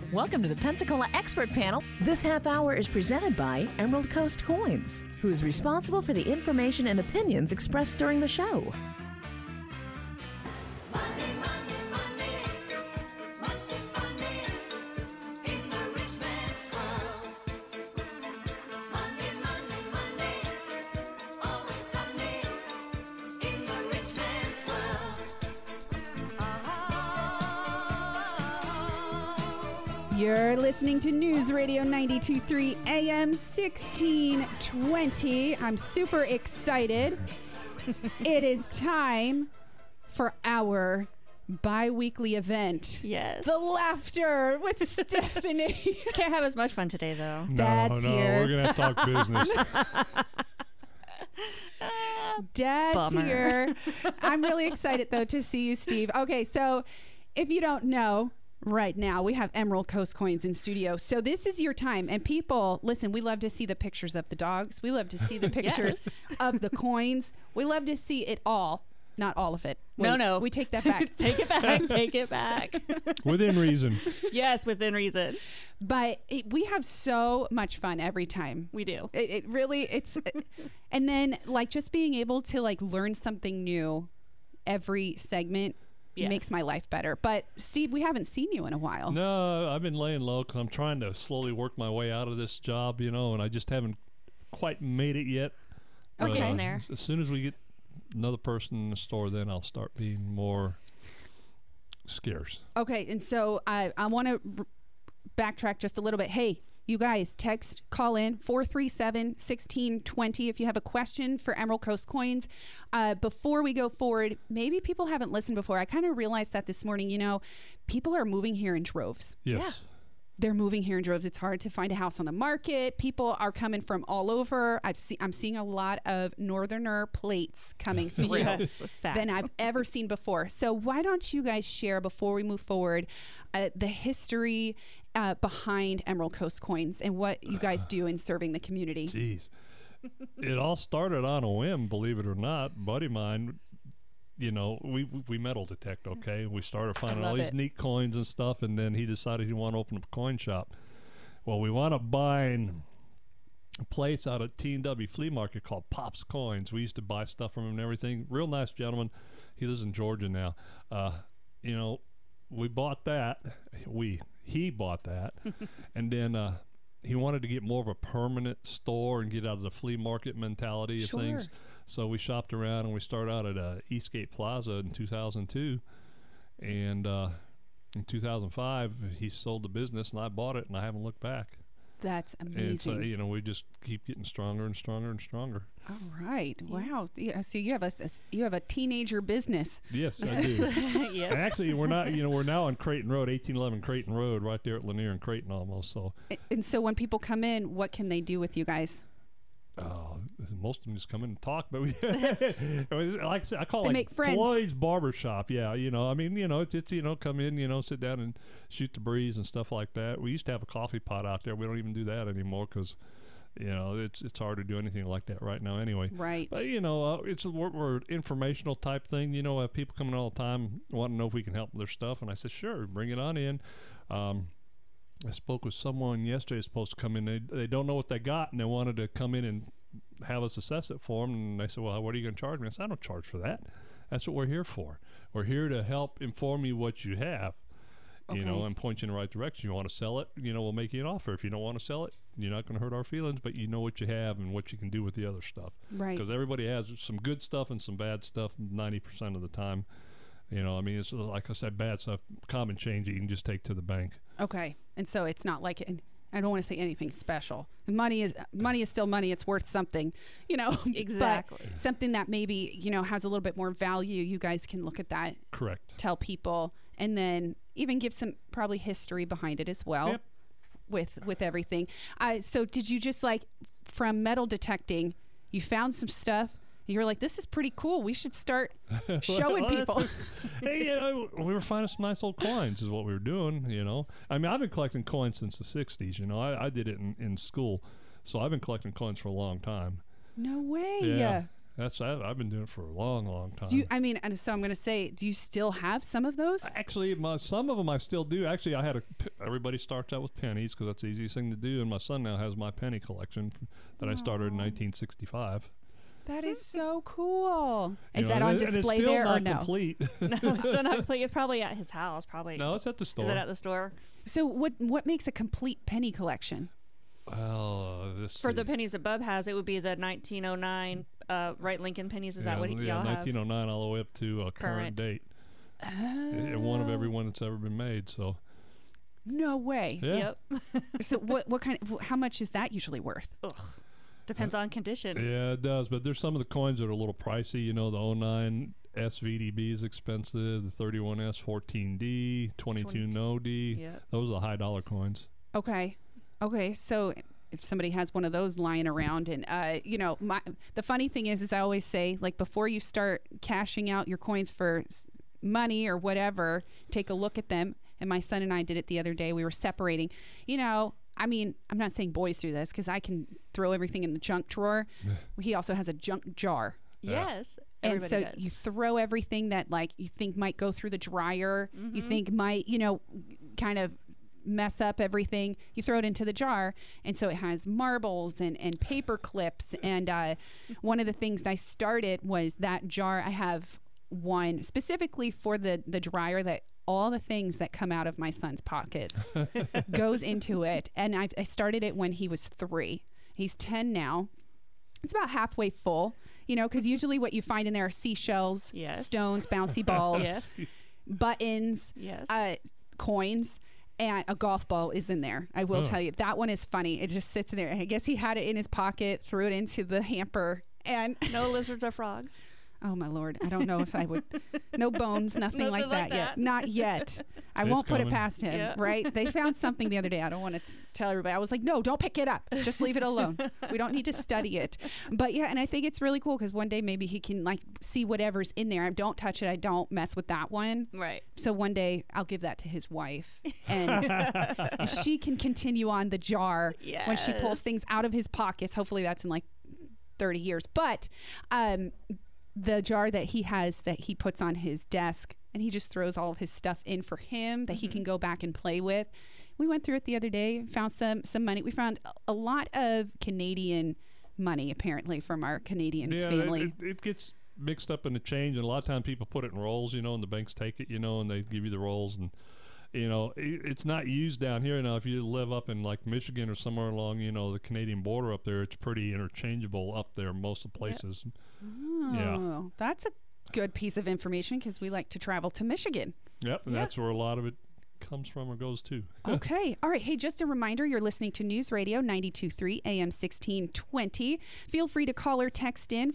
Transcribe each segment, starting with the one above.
Welcome to the Pensacola Expert Panel. This half hour is presented by Emerald Coast Coins, who is responsible for the information and opinions expressed during the show. Monday, Monday, Monday, must be funny in the rich man's world. Monday, Monday, Monday, always Sunday in the rich man's world. You're listening to News Radio 92.3 AM 1620. I'm super excited. It is time for our bi-weekly event. Yes. The Laughter with Stephanie. Can't have as much fun today, though. Dad's here. We're going to have to talk business. Dad's Bummer. here. I'm really excited, though, to see you, Steve. Okay, so if you don't know, right now we have Emerald Coast Coins in studio. So this is your time. And people, listen, we love to see the pictures of the dogs. We love to see the pictures of the coins. We love to see it all. Not all of it. Wait, No. We take that back. Take it back. Take it back. Within reason. Yes, within reason. But we have so much fun every time. We do. It really, it's, and then like just being able to like learn something new every segment makes my life better. But Steve, we haven't seen you in a while. No, I've been laying low because I'm trying to slowly work my way out of this job, and I just haven't quite made it yet. We're getting there. As soon as we get another person in the store, then I'll start being more scarce. Okay, and so I want to backtrack just a little bit. Hey, you guys, text, call in 437-1620 if you have a question for Emerald Coast Coins. Before we go forward, maybe people haven't listened before. I kind of realized that this morning, people are moving here in droves. Yes. They're moving here in droves. It's hard to find a house on the market. People are coming from all over. I'm seeing a lot of northerner plates coming through Yes, facts. than I've ever seen before. So why don't you guys share, before we move forward, the history behind Emerald Coast Coins and what you guys do in serving the community? Jeez. It all started on a whim, believe it or not. A buddy of mine, we metal detect, okay? We started finding all these neat coins and stuff, and then he decided he wanted to open up a coin shop. Well, we wound up buying a place out at T&W Flea Market called Pop's Coins. We used to buy stuff from him and everything. Real nice gentleman. He lives in Georgia now. We bought that. He bought that. And then he wanted to get more of a permanent store and get out of the flea market mentality of things. So we shopped around and we started out at Eastgate Plaza in 2002. And in 2005, he sold the business and I bought it and I haven't looked back. That's amazing. And so, we just keep getting stronger and stronger and stronger. All right. Wow. Yeah, so you have a teenager business. Yes, I do. Yes. And actually, we're now on Creighton Road, 1811 Creighton Road, right there at Lanier and Creighton almost. So. And so when people come in, what can they do with you guys? Most of them just come in and talk, but like I said, I call They it make friends. Floyd's Barbershop. Yeah, it's come in, sit down and shoot the breeze and stuff like that. We used to have a coffee pot out there. We don't even do that anymore because, it's hard to do anything like that right now anyway. Right. But we're informational type thing. Have people coming all the time wanting to know if we can help with their stuff, and I said sure, bring it on in. I spoke with someone yesterday supposed to come in. They don't know what they got, and they wanted to come in and have us assess it for them. And they said, well, what are you going to charge me? I said, I don't charge for that. That's what we're here for. We're here to help inform you what you have, and point you in the right direction. You want to sell it, we'll make you an offer. If you don't want to sell it, you're not going to hurt our feelings, but you know what you have and what you can do with the other stuff. Right. Because everybody has some good stuff and some bad stuff 90% of the time. It's like I said, bad stuff, common change that you can just take to the bank. Okay. And so it's not like I don't want to say anything special. Money is still money. It's worth something, Exactly. But something that maybe, has a little bit more value. You guys can look at that. Correct. Tell people, and then even give some probably history behind it as well. Yep. With everything. So did you just from metal detecting, you found some stuff? You were like, this is pretty cool. We should start showing people. Hey, we were finding some nice old coins is what we were doing, I've been collecting coins since the 60s, I did it in school. So I've been collecting coins for a long time. No way. Yeah. I've been doing it for a long, long time. Do you, I mean, and so I'm going to say, do you still have some of those? Actually, some of them I still do. Actually, everybody starts out with pennies because that's the easiest thing to do, and my son now has my penny collection that I started in 1965. That is so cool. You Is know, that on and it's display still there or not no? complete. No, it's still not complete. It's probably at his house. Probably. No, it's at the store. Is it at the store? So what makes a complete penny collection? Well, For the pennies that Bub has, it would be the 1909 Wright Lincoln pennies. Is that what y'all have? 1909 all the way up to current Current. date. And one of every one that's ever been made. So No way. yeah. Yep. So what kind of, how much is that usually worth? Ugh. Depends on condition. Yeah, it does. But there's some of the coins that are a little pricey. You know, the 09 SVDB is expensive. The 31S 14D, 22 No D. Yep. Those are the high dollar coins. Okay. So if somebody has one of those lying around, and you know, the funny thing is I always say, like, before you start cashing out your coins for money or whatever, take a look at them. And my son and I did it the other day. We were separating. You know, I mean, I'm not saying boys do this because I can throw everything in the junk drawer. He also has a junk jar. Yes. And Everybody so does. you throw everything that, like, you think might go through the dryer, you think might, you know, kind of mess up everything, you throw it into the jar. And so it has marbles and paper clips. And one of the things I started was that jar. I have one specifically for the dryer that all the things that come out of my son's pockets goes into it. And I started it when he was 3. He's 10 now. It's about halfway full, you know, because usually what you find in there are seashells, Yes. stones, bouncy balls, Yes. buttons, Yes. coins, and a golf ball is in there. I will Oh. tell you, that one is funny. It just sits in there. And I guess he had it in his pocket, threw it into the hamper, and No lizards or frogs. oh my Lord, I don't know if I would. No bones, nothing Nothing like like that yet. that. Not yet. I It's won't put it coming. past him, Yeah. right? They found something the other day. I don't want to tell everybody. I was like, no, don't pick it up. Just leave it alone. We don't need to study it. But yeah, and I think it's really cool because one day maybe he can, like, see whatever's in there. I don't touch it. I don't mess with that one. Right. So one day I'll give that to his wife, and she can continue on the jar when she pulls Yes. things out of his pockets. Hopefully that's in like 30 years. But the jar that he has that he puts on his desk, and he just throws all of his stuff in for him that he can go back and play with. We went through it the other day, found some money. We found a lot of Canadian money apparently from our Canadian Yeah, family. it gets mixed up in the change, and a lot of times people put it in rolls, you know, and the banks take it, you know, and they give you the rolls, and you know, it's not used down here. Now, if you live up in like Michigan or somewhere along, you know, the Canadian border up there, it's pretty interchangeable up there most of the places. Yeah. Oh, that's a good piece of information because we like to travel to Michigan. Yep, and that's where a lot of it comes from or goes to. Okay. All right. Hey, just a reminder, you're listening to News Radio 92.3 AM 1620. Feel free to call or text in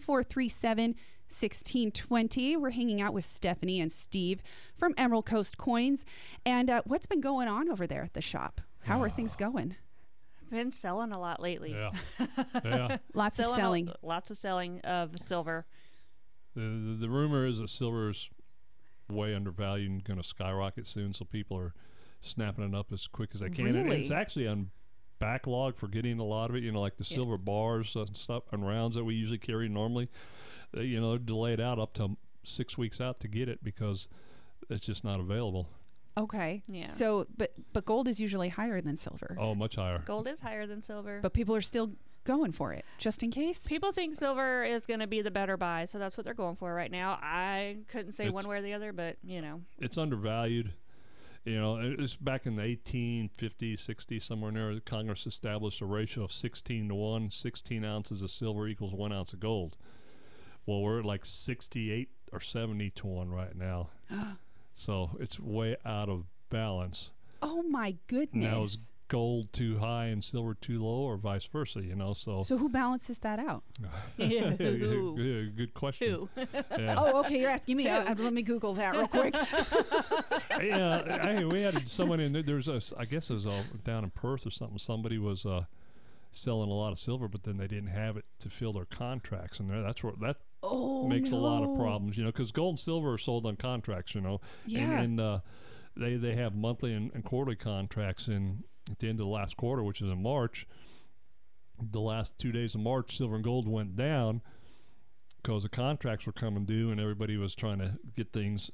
437-1620. We're hanging out with Stephanie and Steve from Emerald Coast Coins. And what's been going on over there at the shop? How are things going? Been selling a lot lately. Yeah. Yeah. Lots of selling. Lots of selling of silver. The rumor is that silver's way undervalued and going to skyrocket soon, so people are snapping it up as quick as they can. And Really? it's actually on backlog for getting a lot of it, you know, like the silver bars and stuff and rounds that we usually carry normally. You know, they're delayed out up to 6 weeks out to get it because it's just not available. Okay. Yeah. So, but gold is usually higher than silver. Oh, much higher. Gold is higher than silver. But people are still going for it, just in case. People think silver is going to be the better buy, so that's what they're going for right now. I couldn't say It's- one way or the other, but, you know. It's undervalued. You know, it's back in the 1850s, 60s, somewhere in there, Congress established a ratio of 16 to 1. 16 ounces of silver equals 1 ounce of gold. Well, we're at like 68 or 70 to 1 right now. So it's way out of balance. Oh my goodness. Now is gold too high and silver too low, or vice versa, you know? So, So who balances that out? yeah, good question. Who? Yeah. Oh, okay. You're asking me. Let me Google that real quick. Yeah, we had someone in there. There's I guess it was down in Perth or something. Somebody was selling a lot of silver, but then they didn't have it to fill their contracts, and that's where that makes a lot of problems, you know, because gold and silver are sold on contracts, you know. Yeah. And they have monthly and quarterly contracts, and at the end of the last quarter, which is in March, the last 2 days of March, silver and gold went down because the contracts were coming due and everybody was trying to get things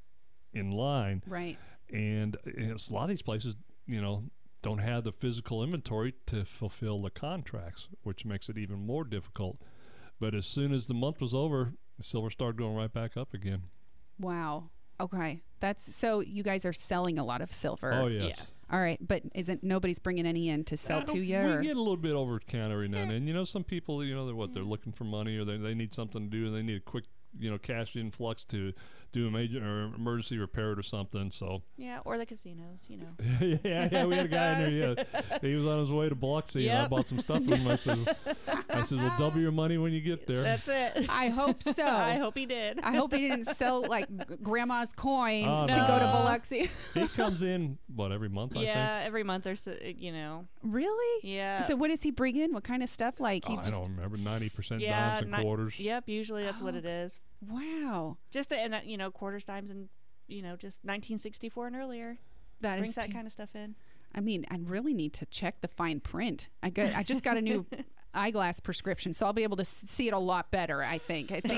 in line. Right. And it's, a lot of these places, don't have the physical inventory to fulfill the contracts, which makes it even more difficult. But as soon as the month was over, the silver started going right back up again. Wow. Okay. That's so you guys are selling a lot of silver. Oh, yes. Yes. All right, but isn't nobody's bringing any in to sell to you? We Or? get a little bit over the counter every now and then. Some people, they're looking for money, or they need something to do, and they need a quick, cash influx to do a major or emergency repair or something. So Yeah, or the casinos, yeah, we had a guy in there. Yeah, he was on his way to Biloxi, and I Yep. bought some stuff from him. I said, "Well, double your money when you get there." That's it. I hope so. I hope he did. I hope he didn't sell like grandma's coin Oh, to no. go to Biloxi. He comes in every month, I Yeah, every month or so, Really? Yeah. So what does he bring in? What kind of stuff? Like he think. I just don't remember. 90% yeah, dimes and quarters. Yep, usually that's what Oh, it is. wow. And that, quarters, dimes, and, just 1964 and earlier. That Brings is. that kind of stuff in. I mean, I really need to check the fine print. I just got a new eyeglass prescription, so I'll be able to see it a lot better. I think. I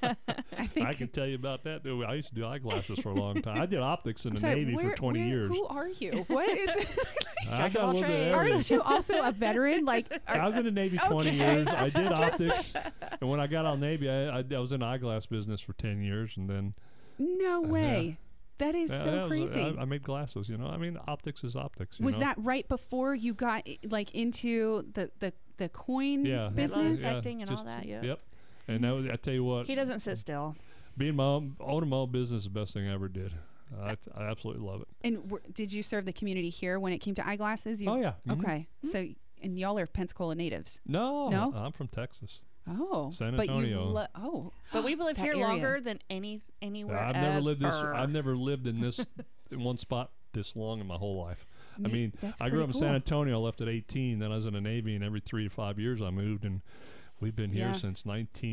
can tell you about that. Dude. I used to do eyeglasses for a long time. I did optics in I'm the sorry, Navy for 20 years. Who are you? What is? I got a little bit of trades. everything. Aren't you also a veteran? Like, I was in the Navy 20 Okay. years. I did optics, and when I got out of the Navy, I was in the eyeglass business for 10 years, and then no way. That is yeah, so that was- crazy. I made glasses. I mean, optics is optics. Was that right before you got like into the coin yeah, business? yeah, Detecting and all that, yeah. Yep. And that was, I tell you what, He doesn't sit still. being owning my own business is the best thing I ever did. I absolutely love it. And did you serve the community here when it came to eyeglasses? Oh yeah. Mhm. Okay. So, and y'all are Pensacola natives. No, No? I'm from Texas. Oh. San But you Antonio. But we've lived That here area. longer than anywhere I've never lived this. ever. I've never lived in this in one spot this long in my whole life. I mean, That's I grew up pretty in San cool. Antonio. I left at 18. Then I was in the Navy, and every 3 to 5 years I moved, and we've been here Yeah. since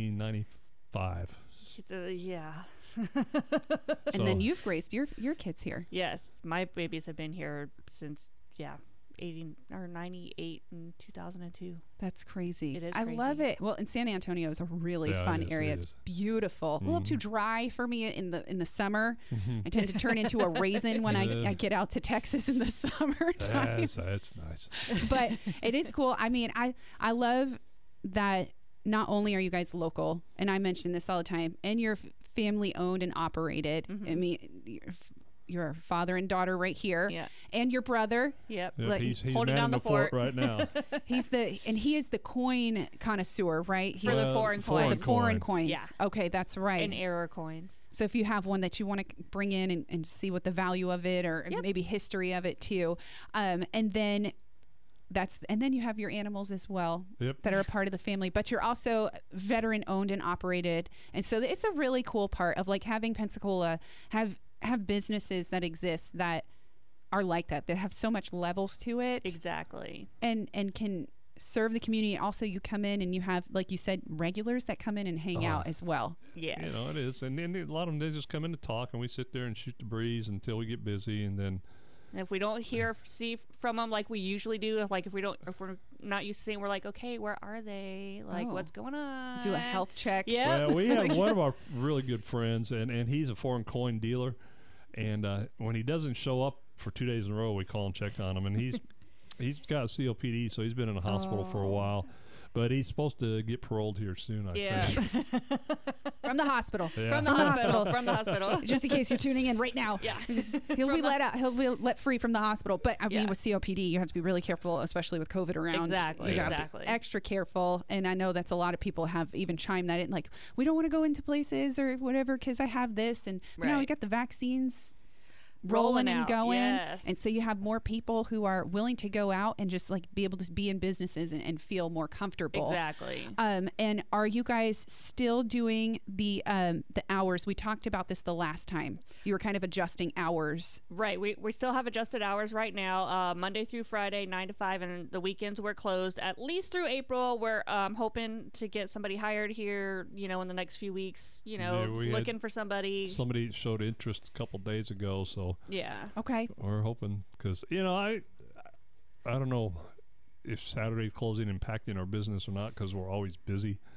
1995. Yeah. And then you've raised your kids here. Yes, my babies have been here since 98 and 2002. That's crazy. It is I love crazy. it. Well, and San Antonio is a really Yeah, it fun is, area. it It's is. beautiful. A little too dry for me in the summer. I tend to turn into a raisin when Yeah. I get out to Texas in the summertime. That's nice. But it is cool. I mean, I love that not only are you guys local, and I mention this all the time, and you're family owned and operated. I mean, your father and daughter right here, Yeah. and your brother. Yep. Yep, Like, he's holding man down in the the fort fort. right now. He is the coin connoisseur, right? He's For the Well, foreign for the coins. foreign coins. Yeah. Okay, that's right. And error coins. So if you have one that you want to bring in and see what the value of it or Yep. maybe history of it too, and then you have your animals as well Yep. that are a part of the family, but you're also veteran owned and operated, and so it's a really cool part of like having Pensacola have businesses that exist that are like that have so much levels to it Exactly. and can serve the community. Also, you come in and you have, like you said, regulars that come in and hang out as well. Yes. It is. And then a lot of them, they just come in to talk, and we sit there and shoot the breeze until we get busy, and then And if we don't see from them like we usually do, like if we're not used to seeing, we're like, okay, where are they? Like, Oh. what's going on? Do a health check. Yeah. Well, we have one of our really good friends, and he's a foreign coin dealer. And when he doesn't show up for 2 days in a row, we call and check on him. And he's got COPD, so he's been in the hospital for a while. But he's supposed to get paroled here soon, I Yeah. think. From the hospital. Yeah. From the hospital. From the hospital. Just in case you're tuning in right now. Yeah. He'll be let out. He'll be let free from the hospital. But I mean, Yeah. with COPD, you have to be really careful, especially with COVID around. Exactly, You gotta be exactly. extra careful. And I know that's a lot of people have even chimed that in, like, we don't want to go into places or whatever because I have this, and you know, we Right. got the vaccines Rolling rolling and out, going, yes. and so you have more people who are willing to go out and just like be able to be in businesses and feel more comfortable. Exactly. And are you guys still doing the hours? We talked about this the last time. You were kind of adjusting hours. Right. We still have adjusted hours right now, Monday through Friday, 9 to 5, and the weekends we're closed at least through April. We're hoping to get somebody hired here, in the next few weeks, Yeah, we had looking for somebody. Somebody showed interest a couple days ago, so Yeah. Okay. we're hoping because I don't know if Saturday closing impacting our business or not because we're always busy.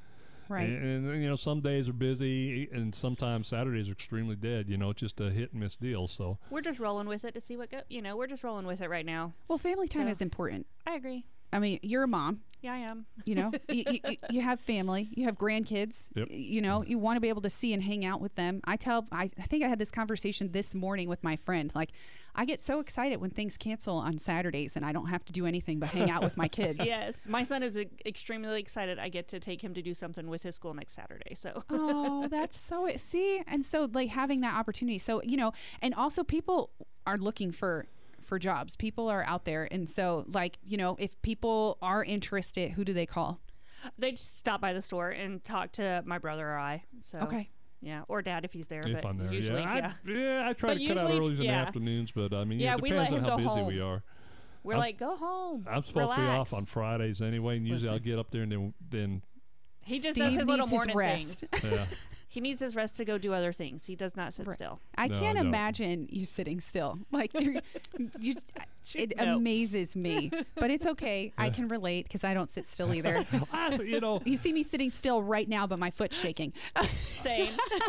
Right. And you know, some days are busy, and sometimes Saturdays are extremely dead. You know, it's just a hit and miss deal. So We're just rolling with it to see what go. You know, we're just rolling with it right now. Well, family time So- is important. I agree. I mean, you're a mom. Yeah, I am. You know, you have family, you have grandkids. Yep. You know, you want to be able to see and hang out with them. I think I had this conversation this morning with my friend. Like, I get so excited when things cancel on Saturdays and I don't have to do anything but hang out with my kids. Yes, my son is extremely excited. I get to take him to do something with his school next Saturday. So Oh, that's so see, and so like having that opportunity. So you know, and also people are looking for jobs. People are out there, and so like you know, if people are interested, who do they call? they just stop by the store and talk to my brother or I. So Okay. yeah, or dad if he's there. if but I'm there, usually, I try But to cut out usually, early in the yeah. afternoons, but I mean, Yeah, it we depends let on him how go busy home. we are. we're I'm- like, go home. I'm supposed to be off relax. on Fridays anyway, and usually I'll get up there and then He just Steve does his little needs his morning rest. things. yeah. He needs his rest to go do other things. He does not sit Right. still. I No, can't I don't. imagine you sitting still. Like you, it No. amazes me, but it's okay. I can relate because I don't sit still either. You know, You see me sitting still right now, but my foot's shaking. Same.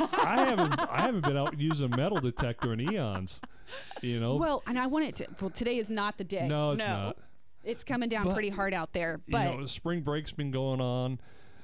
I haven't been out using a metal detector in eons. You know, Well, and I wanted to. Well, today is not the day. no, it's no. not. It's coming down But, pretty hard out there. You But know, spring break's been going on,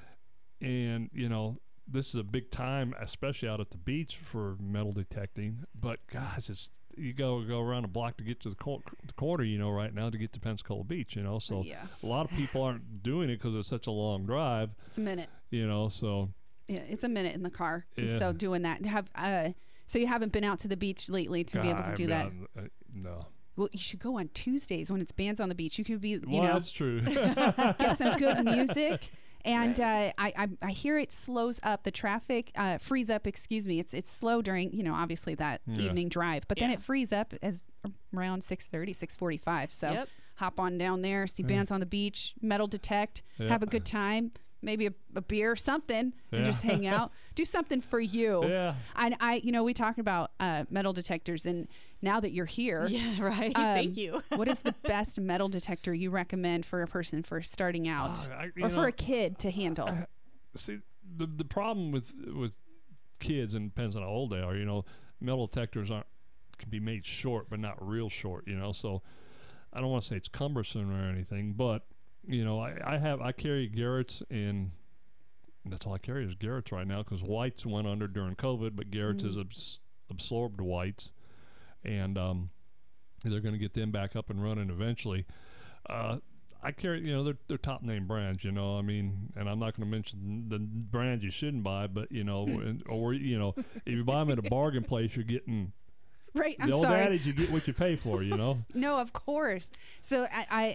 and you know, this is a big time, especially out at the beach for metal detecting. But guys, it's you go around a block to get to the corner, you know, right now to get to Pensacola Beach, you know. So Yeah. a lot of people aren't doing it because it's such a long drive, it's a minute. you know. So Yeah, it's a minute in the car. And Yeah. so doing that, so you haven't been out to the beach lately to be able to God, do that. No, Well, you should go on Tuesdays when it's bands on the beach. You could be, you well, know, that's true. get some good music. And I hear it slows up the traffic, frees up. Excuse me. It's slow during, you know, obviously that Yeah. evening drive, but then Yeah. it frees up as around 6:30, 6:45. So Yep. hop on down there, see bands on the beach, metal detect, Yeah. have a good time, maybe a beer, something, and Yeah. just hang out. Do something for you. Yeah. And you know, we talked about metal detectors, and now that you're here, Yeah, right. Thank you. what is the best metal detector you recommend for a person for starting out, you or for know, a kid to handle? See, the problem with kids, and depends on how old they are. You know, metal detectors can be made short, but not real short. You know, so I don't want to say it's cumbersome or anything, but you know, I carry Garrett's, and that's all I carry is Garrett's right now because White's went under during COVID, but Garrett's has absorbed White's, and they're going to get them back up and running eventually. I carry, you know, they're top name brands, you know. I mean, and I'm not going to mention the brands you shouldn't buy, but you know, or you know, if you buy them at a bargain place, you're getting Right. I'm the old sorry. adage: you get what you pay for, you know. No, of course. So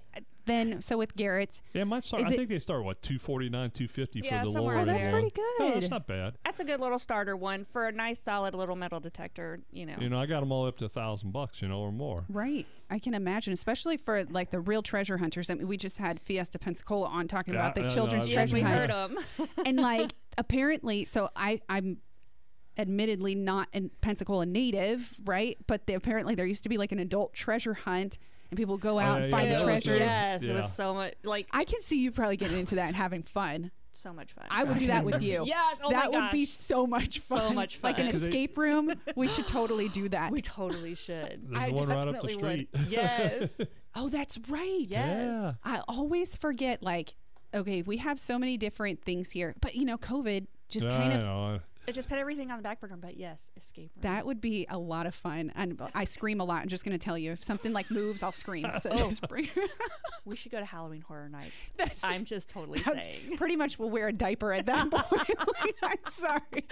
so with Garrett's, Yeah, I Is think it- they start what $249, $250 Yeah, for the somewhere lower. oh, in end that's there. one. pretty No, good. that's not bad. That's a good little starter one for a nice, solid little metal detector. You know. You know, I got them all up to $1,000, you know, or more. Right. I can imagine, especially for like the real treasure hunters. I mean, we just had Fiesta Pensacola on talking Yeah, about the I know, children's I've Yes, treasure we hunt. heard them. And like apparently, so I'm admittedly not a Pensacola native, right? But apparently there used to be like an adult treasure hunt, and people go out yeah, and find yeah, the that was, treasures. Yes, it Yeah. was so much I can see you probably getting into that and having fun. so much fun. I would do that with you. Yes, oh my that would be gosh. so much fun. So much Like an fun. 'Cause they- escape room. We should totally do that. We totally should. There's I one right up the definitely street. would. Yes. Oh, that's right. Yes. Yeah. I always forget, like, okay, we have so many different things here, but you know, COVID just Yeah, kind I of, know. It just put everything on the back burner, but yes, escape room. that would be a lot of fun. And I scream a lot. I'm just going to tell you, if something like moves, I'll scream. So just bring- We should go to Halloween Horror Nights. That's- I'm just totally saying. pretty much will wear a diaper at that point. Like, I'm sorry.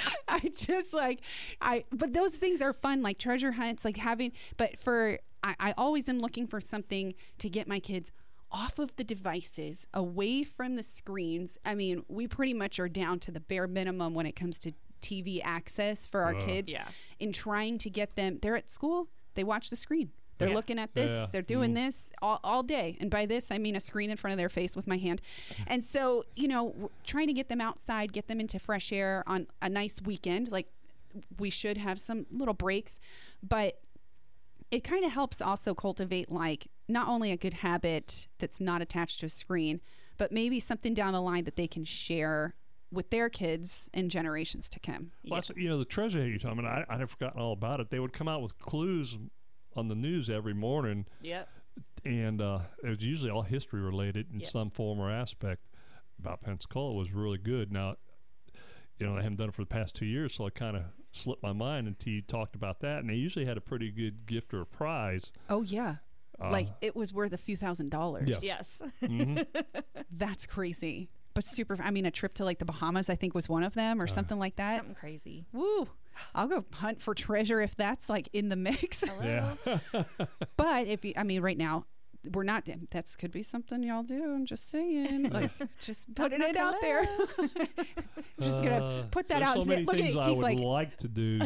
But those things are fun, like treasure hunts, like having, but I always am looking for something to get my kids off of the devices, away from the screens. I mean, we pretty much are down to the bare minimum when it comes to TV access for our kids. Yeah. In trying to get them, they're at school, they watch the screen. They're Yeah. looking at this, Yeah. they're doing this all day. And by this, I mean a screen in front of their face with my hand. And so, you know, trying to get them outside, get them into fresh air on a nice weekend, like we should have some little breaks, but it kind of helps also cultivate like not only a good habit that's not attached to a screen, but maybe something down the line that they can share with their kids and generations to come. Well, that's, the treasure hunt you're talking about, I'd forgotten all about it. They would come out with clues on the news every morning, Yep. and it was usually all history related in Yeah. some form or aspect about Pensacola. Was really good. Now, they haven't done it for the past 2 years, so I kind of slipped my mind until you talked about that. And they usually had a pretty good gift or a prize. Oh yeah. Like it was worth a few $1,000s. Yes. Yes. That's crazy. But super, I mean, a trip to like the Bahamas, I think was one of them or something like that. Something crazy. Woo. I'll go hunt for treasure if that's like in the mix. Yeah. But if you, I mean, right now, we're not, that's could be something y'all do. I'm just saying. Like, just putting it out there. Just going to put that There's out. so into many it. Look at things it. I He's would like, like to do.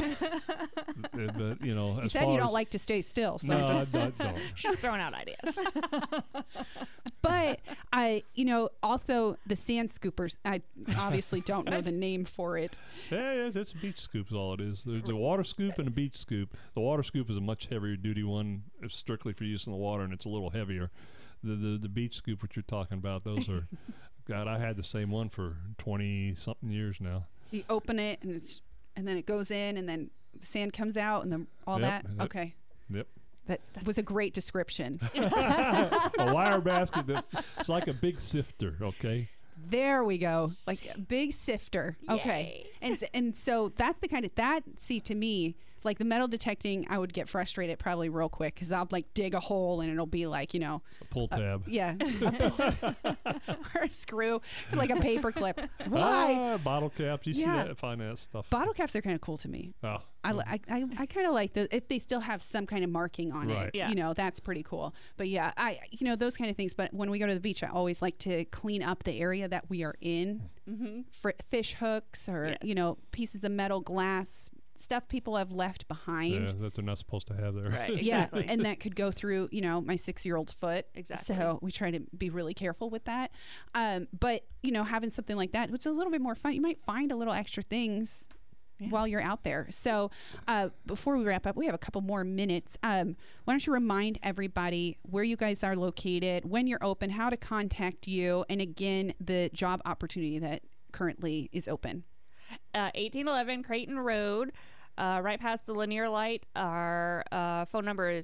But, you as said far you don't as- like to stay still. So No, I'm I just, don't. She's throwing out ideas. but I, also the sand scoopers, I obviously don't know the name for it. Yeah, it's a beach scoop is all it is. There's a water scoop and a beach scoop. The water scoop is a much heavier duty one. It's strictly for use in the water, and it's a little heavier. The beach scoop, what you're talking about, those are, God, I had the same one for 20-something years now. You open it and then it goes in and then the sand comes out and then all Yep, that. yep. Okay. Yep. That was a great description. A wire basket it's like a big sifter, okay? There we go. Like a big sifter. Okay. And so that's the kind of to me, like the metal detecting, I would get frustrated probably real quick because I'll like dig a hole and it'll be like, A pull tab. yeah, or a screw, like a paper clip. Why? Bottle caps. You Yeah. see that, find that stuff. Bottle caps are kind of cool to me. Oh, I kind of like if they still have some kind of marking on Right. it, Yeah. that's pretty cool. But yeah, those kind of things. But when we go to the beach, I always like to clean up the area that we are in, for fish hooks or, Yes. pieces of metal, glass, stuff people have left behind. yeah, that they're not supposed to have there. Right. Yeah, Exactly. and that could go through, my 6-year-old's foot. Exactly. So we try to be really careful with that. But, having something like that, which is a little bit more fun, you might find a little extra things while you're out there. So before we wrap up, we have a couple more minutes. Why don't you remind everybody where you guys are located, when you're open, how to contact you, and again, the job opportunity that currently is open. 1811 Creighton Road, right past the linear light. Our phone number is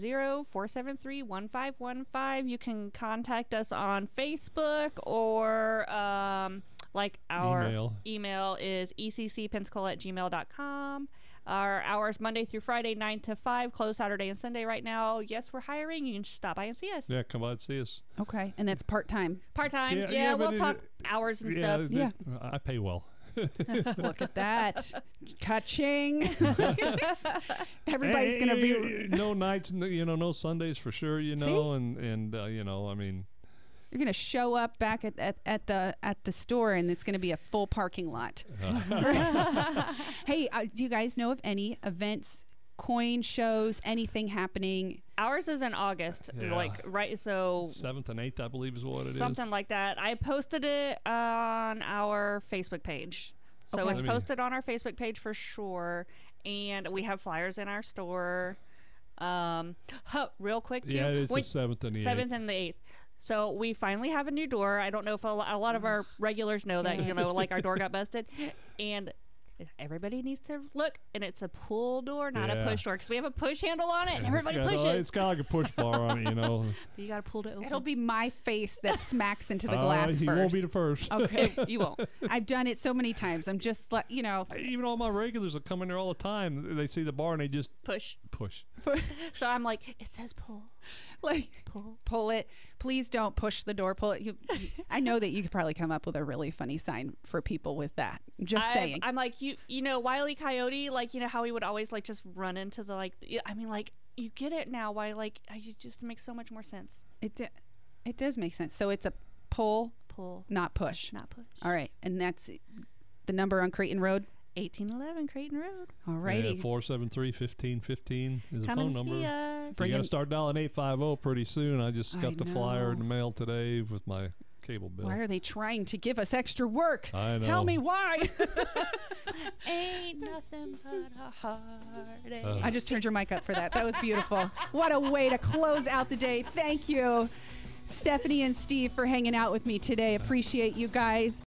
850-473-1515. You can contact us on Facebook or like our email is eccpensacola@gmail.com. Our hours Monday through Friday, 9 to 5, closed Saturday and Sunday right now. Yes, we're hiring. You can just stop by and see us. Yeah, come by and see us. Okay. And that's part-time. Part-time. Yeah, Yeah, yeah, we'll but talk hours and stuff. Yeah. I pay well. Look at that. Ka-ching. Everybody's going to be... no nights, no Sundays for sure, See? and I mean, You're going to show up back at the store, and it's going to be a full parking lot. Hey, do you guys know of any events, coin shows, anything happening? Ours is in August, Yeah. so 7th and 8th, I believe is what it is. something like that. I posted it on our Facebook page. So Okay. it's posted on our Facebook page for sure. And we have flyers in our store. Real quick, too. Yeah, it's the Wait, 7th and the 7th 8th. and the 8th. So we finally have a new door. I don't know if a lot of our regulars know that, Yes. like our door got busted. And everybody needs to look. And it's a pull door, not a Yeah. push door. Because we have a push handle on it and everybody pushes. It's got like a push bar on it, But you got to pull it open. It'll be my face that smacks into the glass He first. won't be the first. Okay. You won't. I've done it so many times. I'm just like, Even all my regulars will come in there all the time. They see the bar and they just Push. push. So I'm like, it says pull. like pull it. Please don't push the door. Pull it. I know that you could probably come up with a really funny sign for people with that. Just saying. I'm like, Wile E. Coyote, how he would always just run into the you get it now. Why it just makes so much more sense. It does make sense. So it's a pull, not push. Not push. All right, and that's the number on Creighton Road. 1811 Creighton Road. All righty. 473-1515 is the Come phone and number. see us. You got to start dialing 850 pretty soon. I just I got the flyer know. in the mail today with my cable bill. Why are they trying to give us extra work? I know. Tell me why. Ain't nothing but a heartache. I just turned your mic up for that. That was beautiful. What a way to close out the day. Thank you, Stephanie and Steve, for hanging out with me today. Appreciate you guys.